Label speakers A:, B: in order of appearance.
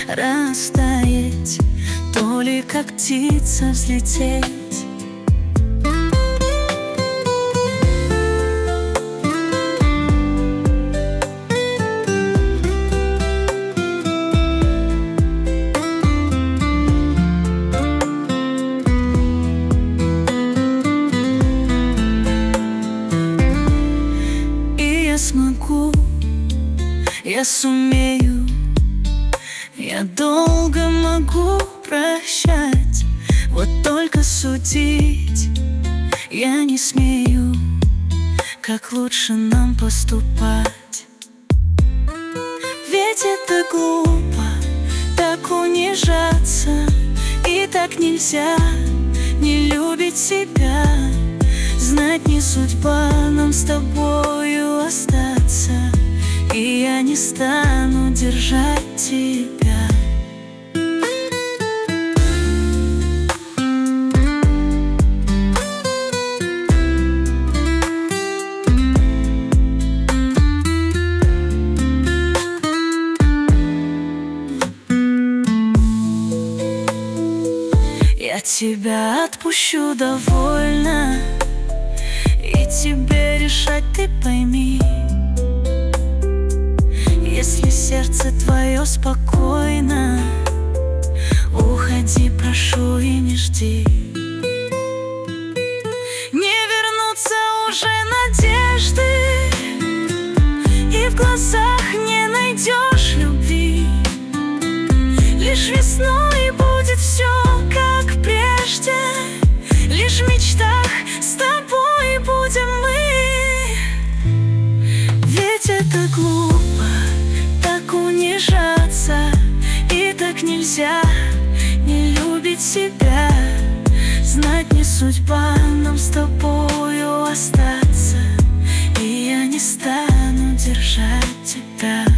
A: растаять, то ли как птица взлететь. Смогу, я сумею, я долго могу прощать, вот только судить я не смею, как лучше нам поступать. Ведь это глупо, так унижаться, и так нельзя не любить себя. Знать не судьба нам с тобою остаться, и я не стану держать тебя. Я тебя отпущу довольно, и тебе решать, ты пойми. Если сердце твое спокойно, уходи, прошу, и не жди. Не вернутся уже надежды, и в глазах не найдешь любви. Лишь весной будет все как прежде, лишь в мечтах с тобой будем мы. Ведь это глупо, так унижаться, и так нельзя не любить себя. Знать не судьба нам с тобою остаться, и я не стану держать тебя.